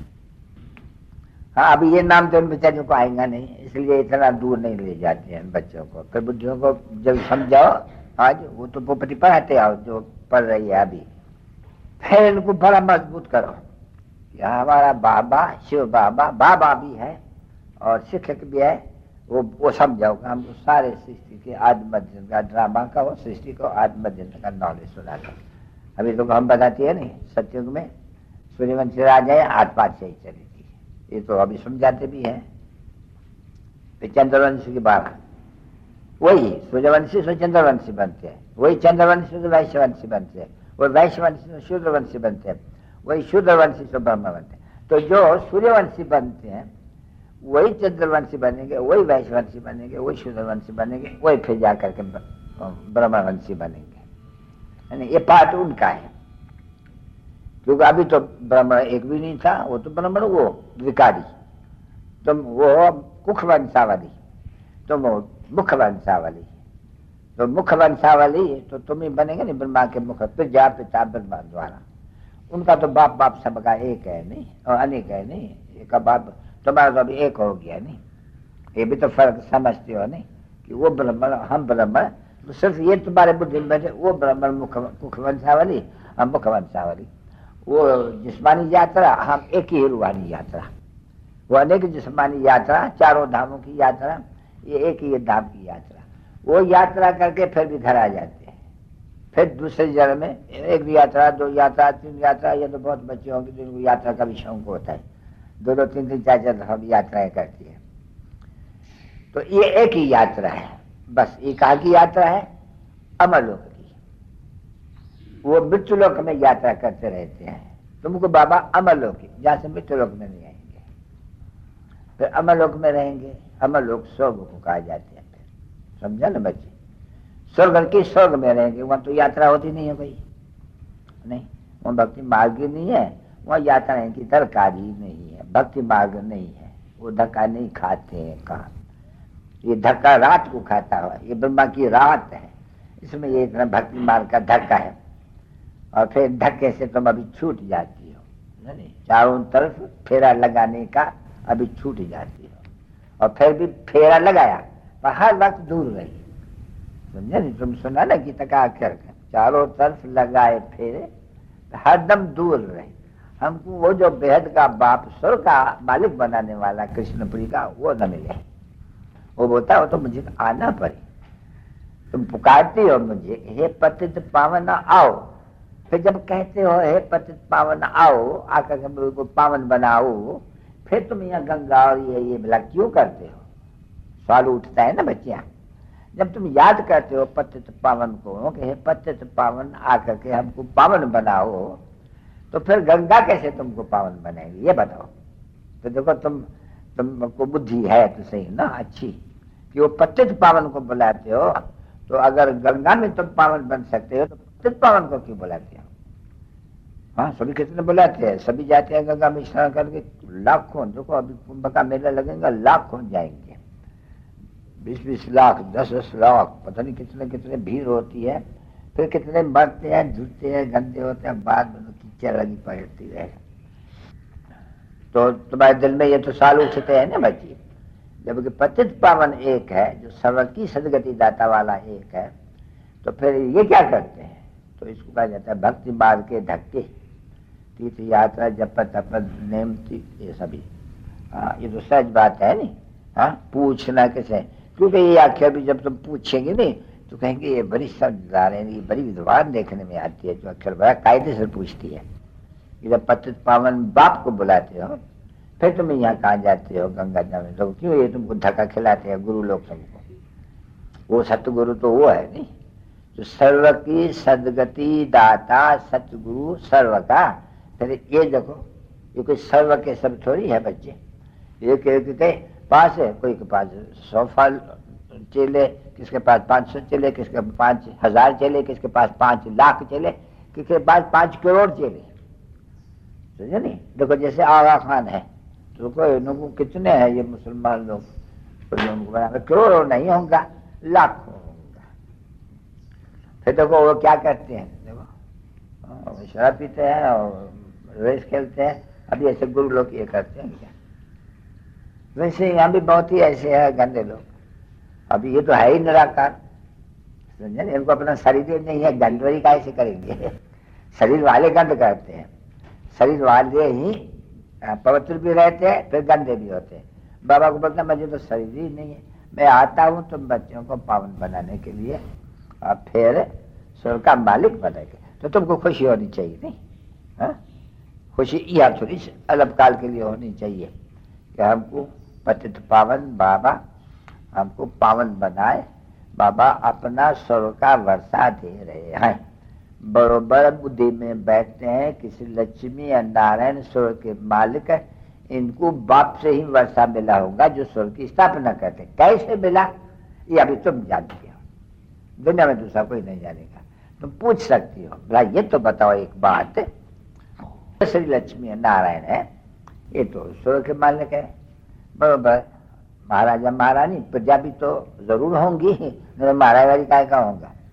हाँ, अभी ये नाम तो उन बच्चों को आएगा नहीं, इसलिए इतना दूर नहीं ले जाते हैं बच्चों को। फिर बुद्धियों को जब समझाओ, आज वो तो पोपटी पढ़ाते आओ जो पढ़ रही है अभी, फिर इनको बड़ा मजबूत करो। यहाँ हमारा बाबा शिव बाबा बाबा भी है और शिक्षक भी है, वो समझाओ। हमको सारे सृष्टि के आदि मध्य का ड्रामा का, वो सृष्टि को आदि मध्य का नॉलेज सुनाता। अभी तो हम बताती है नहीं, सत्युग में सूर्यवंशी राजा 8 पाँच से ही चली थी, ये तो अभी समझाते भी हैं। चंद्रवंशी की बात, वही सूर्यवंशी से चंद्रवंशी बनते हैं, वही चंद्रवंशी से वैश्यवंशी बनते हैं, वही वैश्यवंशी से शूद्रवंशी बनते हैं, वही शूद्रवंशी से ब्रह्म बनते हैं। तो जो सूर्यवंशी बनते हैं वही चंद्रवंशी बनेंगे, वही वैश्यवंशी बनेंगे, वही शूद्रवंशी बनेंगे, वही फिर जाकर के ब्रह्मवंशी बनेंगे। यानी ये पाठ उनका है, क्योंकि अभी तो ब्राह्मण एक भी नहीं था, वो तो ब्राह्मण वो विकारी, तुम वो कुख वंशावली, तुम वो मुख वंशावली। तो मुख वंशावली तो तुम ही बनेंगे नहीं, ब्रह्मा के मुख प्रजा पिता ब्रह्मा द्वारा। उनका तो बाप सबका एक है नहीं और अनेक है नहीं, एक बाप तुम्हारा तो अभी एक हो गया नहीं। ये भी तो फर्क समझते हो नहीं कि वो ब्राह्मण हम ब्राह्मण, तो सिर्फ ये तुम्हारे बुद्धि में बैठे, वो ब्राह्मण मुख वंशावली हम मुख वंशावली। वो जिस्मानी यात्रा हम एक ही रूहानी यात्रा, वो अनेक जिस्मानी यात्रा, चारों धामों की यात्रा, ये एक ही धाम की यात्रा। वो यात्रा करके फिर भी घर आ जाते हैं, फिर दूसरे जन्म में एक यात्रा, 2 यात्रा, 3 यात्रा। ये तो बहुत बच्चे होंगे जिनको यात्रा का भी शौक होता है, 2-2, 3-3, 4-4 हम यात्राएं करती है। तो ये एक ही यात्रा है बस। ये कहाँ की यात्रा है? अमरलोक की। वो मृत्युलोक में यात्रा करते रहते हैं। तुमको बाबा अमरलोक की, जहाँ से मृत्युलोक में नहीं आएंगे, फिर अमरलोक में रहेंगे। अमरलोक स्वर्ग को कहा जाते हैं। फिर समझा ना बच्चे? स्वर्ग की स्वर्ग में रहेंगे, वहां तो यात्रा होती नहीं है कोई नहीं, वहां भक्ति मार्ग ही नहीं है, वहां यात्राएं की दरकार ही नहीं है, भक्ति मार्ग नहीं है, वो धक्का नहीं खाते हैं। कहा ये धक्का रात को खाता हुआ, ये ब्रह्मा की रात है, इसमें ये इतना भक्ति मार्ग का धक्का है। और फिर धक्के से तुम अभी छूट जाती हो, नहीं चारों तरफ फेरा लगाने का अभी छूट जाती हो, और फिर भी फेरा लगाया पर हर वक्त दूर रही। समझे नहीं? तुम सुना ना कि तका कर चारों तरफ लगाए फेरे हरदम दूर रहे। हमको वो जो बेहद का बाप स्वर्ग का मालिक बनाने वाला कृष्णपुरी का वो न मिले। वो बोलता है वो तो मुझे आना पड़े। तुम पुकारती हो मुझे, हे पतित पावन आओ, फिर जब कहते हो हे पतित पावन आओ, आकर के मुझको पावन बनाओ, फिर तुम यहाँ गंगा और ये भला क्यों करते हो? सवाल उठता है ना बच्चियां। जब तुम याद करते हो पतित पावन को कि हे पतित पावन आकर के हमको पावन बनाओ, तो फिर गंगा कैसे तुमको पावन बनाएगी ये बताओ। तो देखो तुमको बुद्धि है तो सही ना अच्छी कि वो पतित पावन को बुलाते हो, तो अगर गंगा में तुम पावन बन सकते हो तो पतित पावन को क्यों बुलाते हो? हाँ, सभी कितने बुलाते हैं, सभी जाते हैं गंगा में स्नान करके, लाखों। देखो अभी कुंभ का मेला लगेगा, लाखों जाएंगे, 20-20 लाख, 10-10 लाख, पता नहीं कितने कितने भीड़ होती है। फिर कितने मरते हैं, झूठते हैं, गंदे होते हैं, बाद में तो कीचड़ लगी पड़ती रहे। तो तुम्हारे दिल में ये तो साल उठते हैं ना बच्ची। जबकि पतित पावन एक है जो सर्व की सदगति दाता वाला एक है, तो फिर ये क्या करते हैं? तो इसको कहा जाता है भक्ति मार्ग के धक्के, तीर्थ यात्रा, जप तप नेम, ये सभी। ये तो सच बात है नहीं। हाँ, पूछना कैसे? क्योंकि ये आख्या भी जब तुम पूछेंगे नहीं तो कहेंगे ये बड़ी समझदार है, ये बड़ी विद्वान देखने में आती है, जो अक्षर बड़ा कायदे से पूछती है। जब पतित पावन बाप को बुलाते हो, फिर तुम यहाँ कहाँ जाते हो गंगा जल में? तो क्यों ये तुमको धक्का खिलाते हैं गुरु लोग तुमको? वो सतगुरु तो वो है नहीं जो सर्व की सदगति दाता, सतगुरु सर्व का। फिर ये देखो, ये कोई सर्व के सब थोड़ी है बच्चे। एक के पास है, कोई के पास 100 साल चेले, किसके पास 500 चेले, किसके 5000 चेले, किसके पास 5 लाख चेले, किसके पास 5 करोड़ चेले। समझे नहीं? देखो जैसे आगा खान है, तो कोई इनको कितने हैं ये मुसलमान लोग, तो उनको बराबर करोड़ों नहीं होगा, लाखों होगा। फिर देखो वो क्या करते हैं, देखो शराब पीते हैं और रेस खेलते हैं। अभी ऐसे गुरु लोग ये करते हैं क्या? वैसे यहाँ भी बहुत ही ऐसे है गंदे लोग। अभी ये तो है ही निराकार, समझे? इनको अपना शरीर नहीं है, गंदवरी कैसे करेंगे? शरीर वाले गंद करते हैं, शरीर वाले ही पवित्र भी रहते हैं, फिर गंदे भी होते हैं। बाबा को बोलता मुझे तो शरीर ही नहीं है, मैं आता हूँ तुम बच्चों को पावन बनाने के लिए और फिर स्वर्ग का मालिक बनेंगे। तो तुमको खुशी होनी चाहिए नहीं? हाँ, खुशी यह थोड़ी अल्प काल के लिए होनी चाहिए कि हमको पतित पावन बाबा हमको पावन बनाए। बाबा अपना स्वर्ग का वर्षा दे रहे हैं, बरोबर बुद्धि में बैठते हैं। किसी लक्ष्मी या नारायण स्वर्ग के मालिक है, इनको बाप से ही वर्षा मिला होगा जो स्वर्ग की स्थापना करते। कैसे मिला ये अभी तुम जानते हो, दुनिया में दूसरा कोई नहीं जानेगा। तुम पूछ सकती हो भला ये तो बताओ एक बात, श्री लक्ष्मी नारायण है ये तो स्वर्ग के मालिक है, बरोबर। महाराजा महारानी प्रजा भी तो जरूर होंगी, महाराज काय का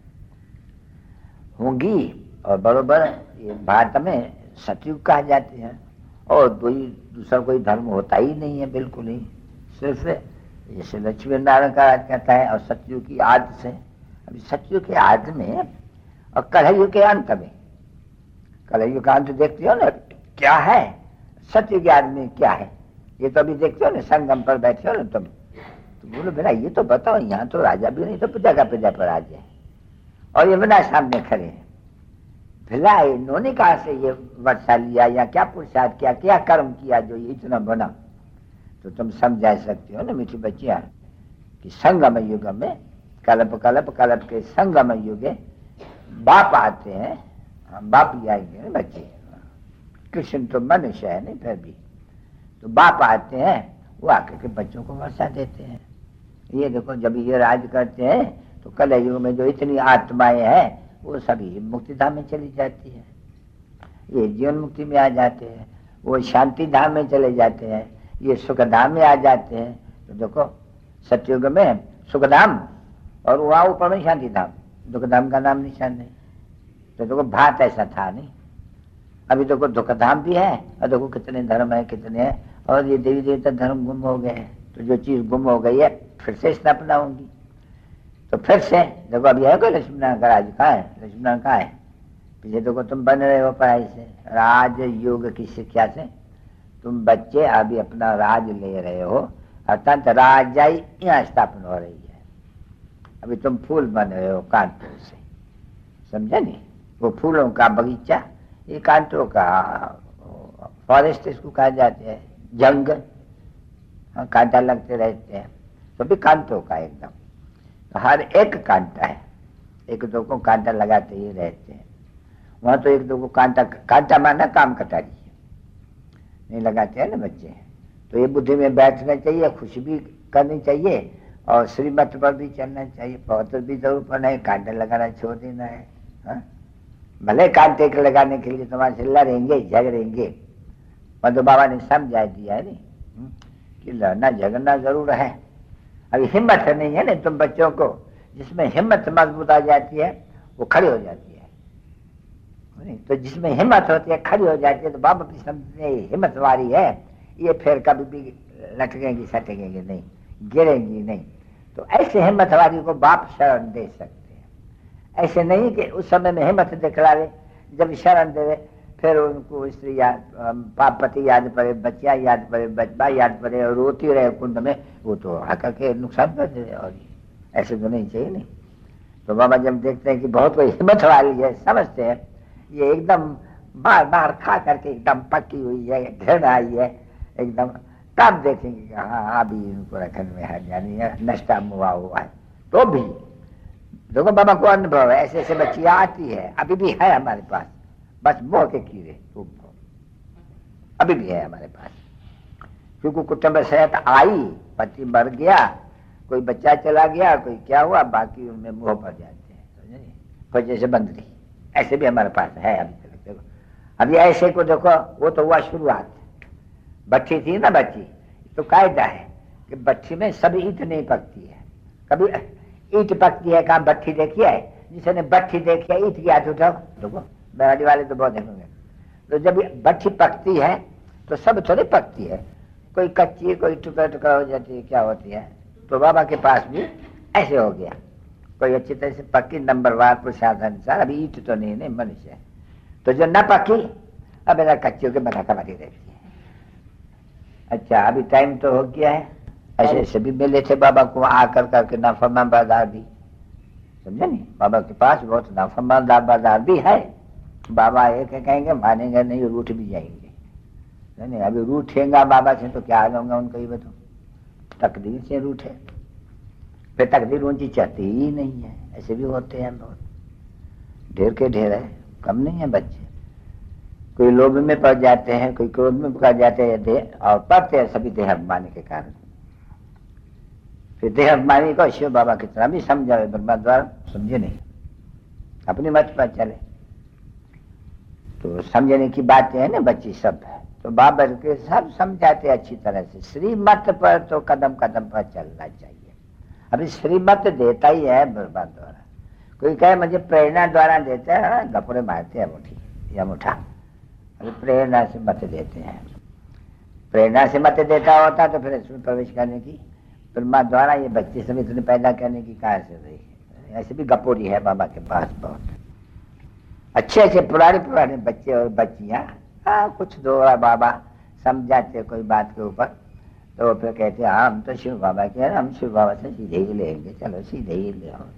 होंगी। और बरोबर ये भारत में सतयुग कहा जाते हैं, और दूसरा कोई धर्म होता ही नहीं है बिल्कुल ही, सिर्फ जैसे लक्ष्मी नारायण का राज कहता है और सतयुग की आदि से। अभी सतयुग के आदि में और कलयुग के अंत में, कलयुग का अंत देखते हो ना क्या है, सतयुग के आदि में क्या है ये तो अभी देखते हो ना, संगम पर बैठे हो ना तुम, तो बोलो बेटा ये तो बताओ, यहाँ तो राजा भी नहीं तो प्रजा का प्रजा पर राजा है, और ये बना सामने खड़े हैं। भला इन्होंने कहा से ये वर्षा लिया या क्या पुरुषार्थ किया, क्या कर्म किया जो ये इतना बना? तो तुम समझा सकती हो ना मीठी बच्चियां कि संगम युग में कल्प कल्प कल्प के संगम युग बाप आते हैं, बाप ही आएंगे ना बच्चे, कृष्ण तो मनुष्य है नहीं, फिर भी तो बाप आते हैं, वो आकर के बच्चों को वर्षा देते हैं। ये देखो जब ये राज करते हैं तो कल युग में जो इतनी आत्माएं हैं वो सभी मुक्तिधाम में चली जाती है, ये जीवन मुक्ति में आ जाते हैं, वो शांति धाम में चले जाते हैं, ये सुखधाम में आ जाते हैं। तो देखो सतयुग में सुखधाम और वहाँ ऊपर में शांति धाम, दुखधाम का नाम निशान नहीं। तो देखो भात ऐसा था नहीं। अभी देखो दुखधाम भी है और देखो कितने धर्म है, कितने हैं, और ये देवी देवता धर्म गुम हो गए हैं। तो जो चीज गुम हो गई है फिर से स्थापना होंगी। तो फिर से देखो अभी है कोई लक्ष्मीनारायण का राज कहाँ है? लक्ष्मीनारायण कहाँ है? ये देखो तुम बन रहे हो पढ़ाई से, राज योग की शिक्षा से तुम बच्चे अभी अपना राज ले रहे हो, अर्थात राजाई यहाँ स्थापन हो रही है। अभी तुम फूल बन रहे हो कांटों से, समझे नहीं? वो फूलों का बगीचा, ये कांटों का फॉरेस्ट इसको कहा जाते हैं, जंगल, कांटा लगते रहते हैं, तो भी कांटों का एकदम। तो हर एक कांटा है, एक दो को कांटा लगाते ही रहते हैं। वहां तो एक दो को कांटा मारना काम कटारी है, नहीं लगाते हैं ना बच्चे। तो ये बुद्धि में बैठना चाहिए, खुशी भी करनी चाहिए और श्रीमत पर भी चलना चाहिए। पौधे भी जरूर पड़ना है, कांटे लगाना छोड़ देना है। हाँ? भले कांटे के लगाने के लिए तुम्हारे से लड़ेंगे झगड़ेंगे, मधु बाबा ने समझा दिया है नहीं कि लड़ना झगड़ना जरूर है। अभी हिम्मत नहीं है ना तुम बच्चों को, जिसमें हिम्मत मजबूत आ जाती है वो खड़ी हो जाती है। तो जिसमें हिम्मत होती है खड़ी हो जाती है, तो बाबा भी समझते हिम्मत वाली है, ये फिर कभी भी लटकेंगी सटकेंगी नहीं, गिरेंगी नहीं। तो ऐसे हिम्मत वाली को बाप शरण दे सकते हैं। ऐसे नहीं कि उस समय में हिम्मत दिखलावे, जब शरण देवे फिर उनको स्त्री याद, पति याद पड़े, बच्चियां याद पड़े, बच्चा याद पड़े और रोती रहे कुंड में, वो तो हका के नुकसान कर दे। और ऐसे तो नहीं चाहिए नहीं। तो बाबा जब देखते हैं कि बहुत कोई हिम्मत वाली है, समझते हैं ये एकदम बार बार खा करके एकदम पक्की हुई है, घृणा आई है एकदम, तब देखेंगे कि हाँ अभी इनको रखने में है, यानी नष्टा मुआ हुआ है। तो भी देखो बाबा को अनुभव है, ऐसे ऐसे बच्चियां आती है, अभी भी है हमारे पास, बस मोह के कीड़े अभी भी है हमारे पास। क्योंकि कुटुंब सहित आई, पति मर गया, कोई बच्चा चला गया, कोई क्या हुआ, बाकी उनमें मोह पड़ जाते हैं, समझे? कोई जैसे बंद गई, ऐसे भी हमारे पास है अभी तक। देखो अभी ऐसे को देखो, वो तो हुआ शुरुआत, बच्ची थी ना बच्ची, तो कायदा है कि बच्ची में सभी ईंट नहीं पकती है। कभी ईंट पकती है, कहाँ बच्ची देखी है? जिसने बच्ची देखी है ईंट की हाथ उठाओ, देखो बराड़ी वाले तो बहुत देखोगे। तो जब बच्ची पकती है तो सब थोड़ी पकती है, कोई कच्ची, कोई टुकड़ा टुकड़ा हो जाती है, क्या होती है। तो बाबा के पास भी ऐसे हो गया, कोई अच्छी तरह से पक्की नंबरवार प्रसाद अनुसार, अभी ईंट तो नहीं नहीं मनुष्य है। तो जो न पकी अब ऐसा कच्चियों के बना कमाती रहती है। अच्छा अभी टाइम तो हो गया है। ऐसे ऐसे भी मिले थे बाबा को आकर करके नाफरमान बाजार भी, समझे नहीं? बाबा के पास बहुत नाफरमान बाजार भी है। बाबा एक कहेंगे मानेंगे नहीं, रूठ भी जाएंगे। नहीं अभी रूठेगा बाबा से तो क्या हाल होगा उनका, ये बताओ। तकदीर से रूठे, फिर तकदीर ऊंची चाहती ही नहीं है। ऐसे भी होते हैं बहुत, ढेर के ढेर है, कम नहीं है बच्चे। कोई लोभ में पड़ जाते हैं, कोई क्रोध में पड़ जाते हैं, और पड़ते हैं सभी देह अभिमानी के कारण। फिर देह अभिमानी को शिव बाबा की तरह भी समझावे ब्रह्मा द्वारा, समझे नहीं, अपनी मत पर चले। तो समझने की बातें है ना बच्ची सब है, तो बाबा के सब समझाते अच्छी तरह से। श्रीमत पर तो कदम कदम पर चलना चाहिए। अभी श्रीमत देता ही है ब्रह्मा द्वारा। कोई कहे मुझे प्रेरणा द्वारा देते हैं, गपुरे मारते हैं मुठी या मुठा। अभी प्रेरणा से मत देते हैं, प्रेरणा से मत देता होता तो फिर इसमें प्रवेश करने की ब्रह्मा द्वारा ये बच्चे सब इतने पैदा करने की कहा से रही है। ऐसे भी गपोरी है बाबा के पास बहुत अच्छे अच्छे पुराने बच्चे और बच्चियां। हाँ कुछ दो बाबा समझाते कोई बात के ऊपर, तो फिर कहते हैं हम तो शिव बाबा के हैं, हम शिव बाबा से सीधे ही लेंगे, चलो सीधे ही ले आओ।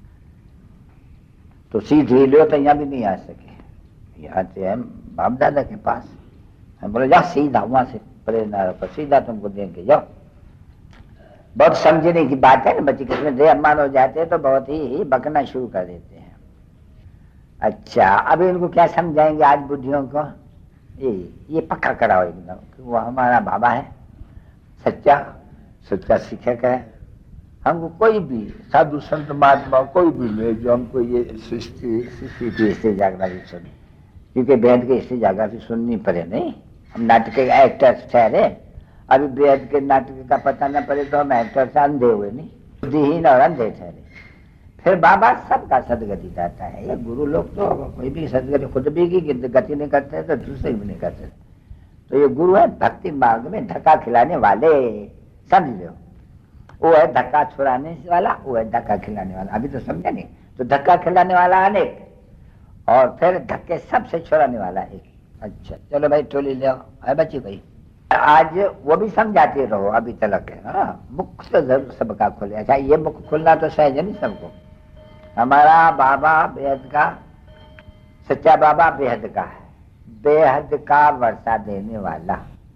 तो सीधे लो तो यहाँ भी नहीं आ सके, यहाँ से हम बाप दादा के पास। हम बोले जाओ सीधा वहां से प्रेरणा रखो, सीधा तुमको देंगे जाओ। बहुत समझने की बात है ना बच्चे, किसमें देह अभिमान हो जाते हैं तो बहुत ही बकना शुरू कर देते हैं। अच्छा अब इनको क्या समझाएंगे आज बुद्धियों को? ये पक्का कराओ एकदम कि वो हमारा बाबा है, सच्चा शिक्षक है। हमको कोई भी साधु संत महात्मा कोई भी ले जो हमको ये सृष्टि की हिस्ट्री जागृति सुनी, क्योंकि वेद के हिस्ट्री जागृति सुननी पड़े। नहीं हम नाटक के एक्टर्स ठहरे, अभी वेद के नाटक का पता न पड़े तो हम एक्टर्स अंधे हुए नहीं, बुद्धिहीन और अंधे ठहरे। फिर बाबा सबका सदगति दाता है। ये गुरु लोग तो कोई भी सदगति खुद भी की गति नहीं करते तो दूसरे भी नहीं करते। तो ये गुरु है भक्ति मार्ग में धक्का खिलाने वाले, समझ लो। वो है धक्का छुड़ाने वाला, वो है धक्का खिलाने वाला। अभी तो समझा नहीं, तो धक्का खिलाने वाला अनेक और फिर धक्के सबसे छुड़ाने वाला एक। अच्छा चलो भाई टोली ले आओ, है बच्ची भाई। आज वो भी समझाते रहो अभी तक है। हाँ, मुख तो जरूर सबका खुले। अच्छा ये मुख खुलना तो सहज नहीं सबको। हमारा बाबा बेहद का, सच्चा बाबा बेहद का है, बेहद का वर्षा देने वाला।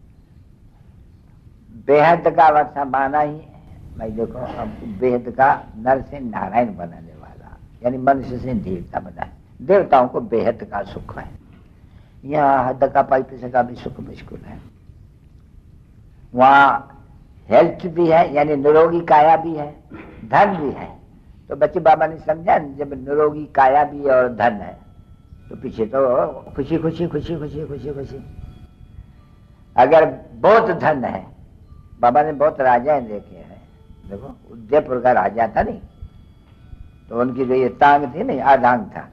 बेहद का वर्षा माना ही भाई देखो, अब बेहद का नर से नारायण बनाने वाला, यानी मनुष्य से देवता बना। देवताओं को बेहद का सुख है, यहाँ हद का पाई पैसे का भी सुख मुश्किल है। वहाँ हेल्थ भी है, यानी निरोगी काया भी है, धन भी है। तो बच्चे बाबा ने समझा, जब निरोगी काया भी है और धन है तो पीछे तो खुशी खुशी खुशी खुशी खुशी खुशी। अगर बहुत धन है, बाबा ने बहुत राजा देखे हैं। देखो उदयपुर का राजा था नहीं, तो उनकी जो ये टांग थी नहीं, आधांग था,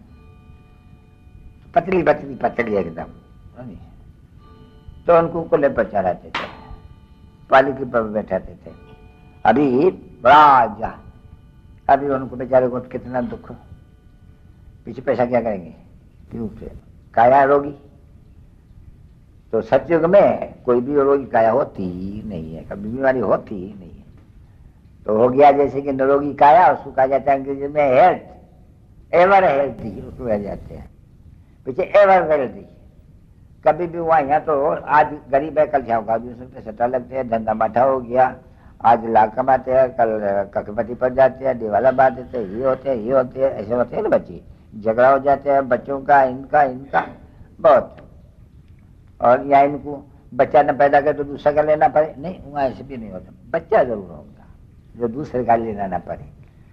पतली पतली पतली एकदम, तो उनको कुल्ले पर चढ़ाते थे, पालिकी पर बैठाते थे। अभी राजा, अभी उनको बेचारे को कितना दुख, पीछे पैसा क्या करेंगे, क्योंकि काया रोगी। तो सतयुग में कोई भी रोगी काया होती ही नहीं है, कभी बीमारी होती ही नहीं है। तो हो गया जैसे कि निरोगी काया, उसको कहा जाता है अंग्रेजी में हेल्थ, एवर हेल्थी उसको कह जाते हैं, पीछे एवर वेल्थी। कभी भी हुआ, यहाँ तो आज गरीब है कल जाऊंगा, दूसरे पे सट्टा लगते हैं, धंधा माठा हो गया, आज लाख कमाते हैं कल कखपति पर जाते हैं, दिवाला बांध देते हैं, ये होते हैं ये होते हैं, ऐसे होते हैं ना बच्चे, झगड़ा हो जाते हैं बच्चों का, इनका बहुत। और या इनको बच्चा न पैदा करे तो दूसरा का लेना पड़े, नहीं वहाँ ऐसे भी नहीं होता, बच्चा जरूर होगा जो दूसरे का लेना ना पड़े।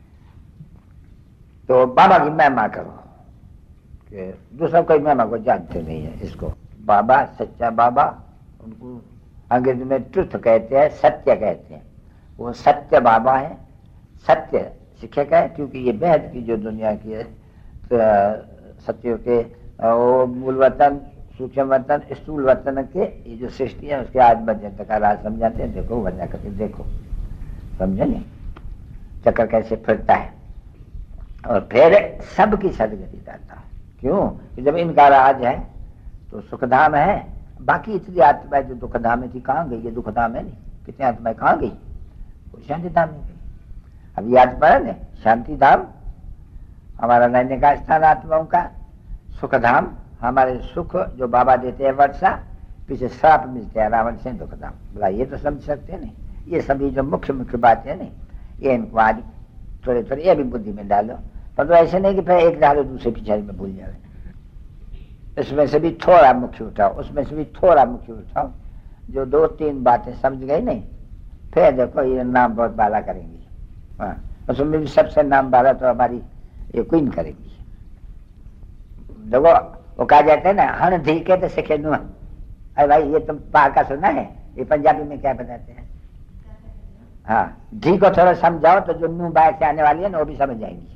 तो बाबा की महिमा करो, कि दूसरा कोई महिमा को जानते नहीं है इसको। बाबा सच्चा बाबा, उनको अंग्रेजी में ट्रुथ कहते हैं, सत्य कहते हैं। वो सत्य बाबा है, सत्य शिक्षक है, क्योंकि ये बेहद की जो दुनिया की है सत्य के वो मूल वतन, सूक्ष्म वतन, स्थूल वतन के ये जो सृष्टि है उसके आज मध्य का राज समझाते हैं। देखो वजह करके देखो, समझे नहीं चक्कर कैसे फिरता है, और फिर सबकी सदगति करता है। क्यों कि जब इनका राज है तो सुखधाम है, बाकी इतनी आत्माएं जो दुखधाम में थी कहाँ गई? ये दुखधाम है नहीं, कितनी आत्माएं कहाँ गई? वो शांति धाम में गई। अब ये आत्मा है ना शांति धाम, हमारा रहने का स्थान आत्माओं का, सुखधाम हमारे सुख जो बाबा देते हैं वर्षा, पीछे श्राप मिलते हैं रावण से दुखधाम। बोला ये तो समझ सकते हैं नहीं, ये सभी जो मुख्य मुख्य बातें नहीं, ये इनको आज थोड़े थोड़े ये भी बुद्धि में डालो, पर तो ऐसे नहीं कि फिर एक डालो दूसरे पिछाड़ी में भूल जाए। इसमें से भी थोड़ा मुख्य उठाओ, उसमें से भी थोड़ा मुख्य उठाओ, जो दो तीन बातें समझ गई नहीं, फिर देखो ये नाम बहुत बाला करेंगी। हाँ, उसमें भी सबसे नाम बाला तो हमारी ये क्वीन करेगी। देखो वो कहा जाता है ना, हन धी के तो सीखे नु। अरे भाई ये तुम पार का सुना है, ये पंजाबी में क्या बताते हैं? हाँ, धी को थोड़ा समझाओ तो जो नू बाहर से आने वाली है ना वो भी समझ जाएंगी।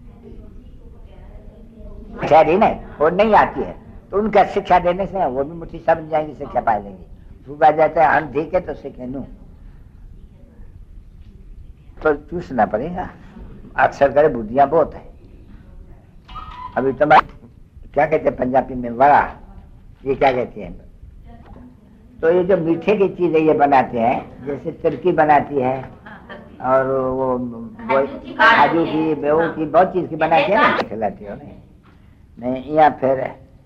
खैर नहीं, वो नहीं आती है तो उनका शिक्षा देने से वो भी मुट्ठी समझ जाएंगी, शिक्षा पा लेंगी। कहा जाता है हन धी के तो सीखे नु, तो चूसना पड़ेगा। अक्सर करे बुद्धियां बहुत है। अभी तुम्हारे क्या कहते हैं पंजाबी में वड़ा, ये क्या कहते हैं? तो ये जो मीठे की चीजें ये बनाते हैं, जैसे तिरकी बनाती है और वो काजू की, बेहू की, बहुत चीज की बनाती है ना, खिलाती हो नहीं। या फिर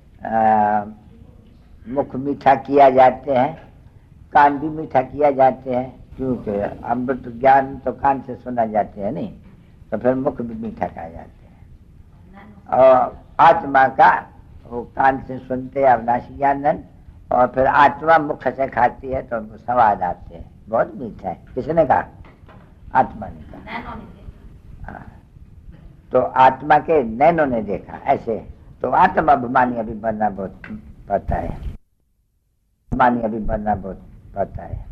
मुख मीठा किया जाते हैं, कान भी मीठा किया जाते हैं, क्योंकि अमृत ज्ञान तो कान से सुना जाते हैं नहीं, तो फिर मुख भी मीठा खाया जाते हैं। और आत्मा का वो कान से सुनते हैं अविनाशी ज्ञानन, और फिर आत्मा मुख से खाती है तो उनको स्वाद आते हैं, बहुत मीठा है। किसने कहा? आत्मा ने कहा। तो आत्मा के नैनों ने देखा ऐसे, तो आत्मा अभिमानी अभी बनना बहुत पड़ता है, अभिमानी अभी बनना बहुत पड़ता है।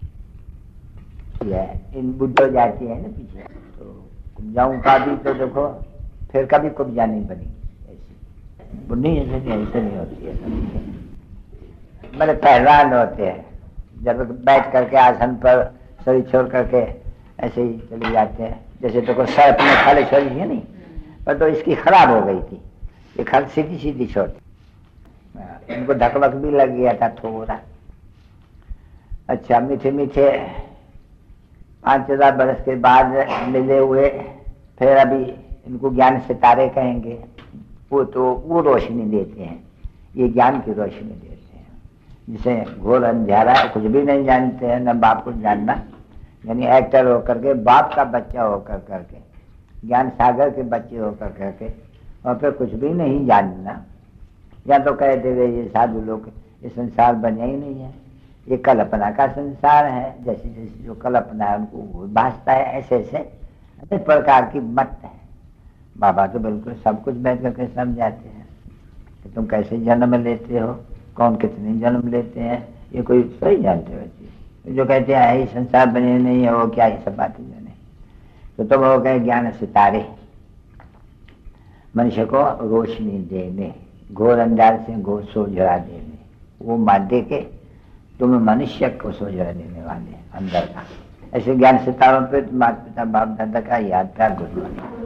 इन बुद्ध हो जाती है ना पीछे, तो कुब्जाओं का भी तो देखो फिर कभी कुब्जा नहीं बनी, बुढ़ी ऐसे नहीं होती है। मेरे पहलवान होते हैं, जब बैठ करके आसन पर शरीर छोड़ करके ऐसे ही चले जाते हैं, जैसे तो कोई सर्प में खाले छोड़ी है नहीं, पर तो इसकी खराब हो गई थी, ये खल सीधी सीधी छोटी, इनको ढकवक भी लग गया था थोड़ा। अच्छा, मीठे मीठे 5000 बरस के बाद मिले हुए, फिर अभी इनको ज्ञान सितारे कहेंगे। वो रोशनी देते हैं, ये ज्ञान की रोशनी देते हैं। जिसे घोर अंधेरा, कुछ भी नहीं जानते हैं, न बाप को जानना, यानी एक्टर होकर के, बाप का बच्चा होकर करके, ज्ञान सागर के बच्चे होकर करके, और फिर कुछ भी नहीं जानना। या तो कहते हुए ये साधु लोग, ये संसार बने ही नहीं है, ये कल्पना का संसार है। जैसे जैसे जो कल्पना है उनको भासता है, ऐसे ऐसे अनेक प्रकार की मत है। बाबा तो बिल्कुल सब कुछ बैठ करके समझाते हैं कि तुम कैसे जन्म लेते हो, कौन कितने जन्म लेते हैं, ये कोई सही जानते हो चीज। जो कहते हैं यही संसार बने नहीं है, वो क्या ये सब बातें जो नहीं। तो तुम हो गए ज्ञान सितारे, मनुष्य को रोशनी देने, घोर अंधार से घोर सोझरा देने, वो माध्य के तुम मनुष्य को सोझरा देने वाले अंदर का। ऐसे ज्ञान सितारों पे माता पिता बाप दादा का याद था। गुरु